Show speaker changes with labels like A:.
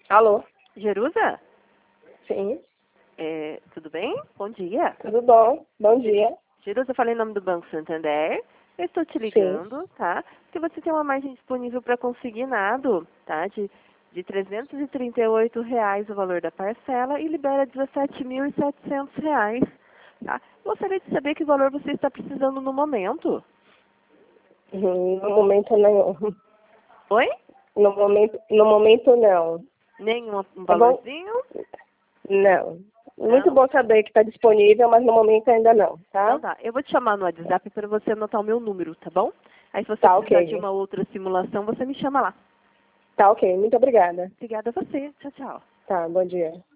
A: Alô?
B: Jerusa?
A: Sim,
B: Tudo bem? Bom dia.
A: tudo bom? Bom dia.
B: Jerusa, eu falei em nome do Banco Santander. Eu estou te
A: Sim.
B: ligando, tá? Porque você tem uma margem disponível para consignado, tá? De R$ 338 o valor da parcela e libera R$ 17.700, tá? Gostaria de saber que valor você está precisando no momento.
A: No momento não.
B: Oi?
A: No momento não.
B: Nenhum
A: É bom?
B: valorzinho?
A: Não. Muito
B: Não?
A: bom saber que está disponível, mas no momento ainda não,
B: Então
A: tá?
B: tá, eu vou te chamar no WhatsApp para você anotar o meu número, tá bom? Aí se você
A: Tá
B: precisar de
A: ok.
B: uma outra simulação, você me chama lá.
A: Tá ok. Muito obrigada.
B: Obrigada a você. Tchau, tchau.
A: Tá, bom dia.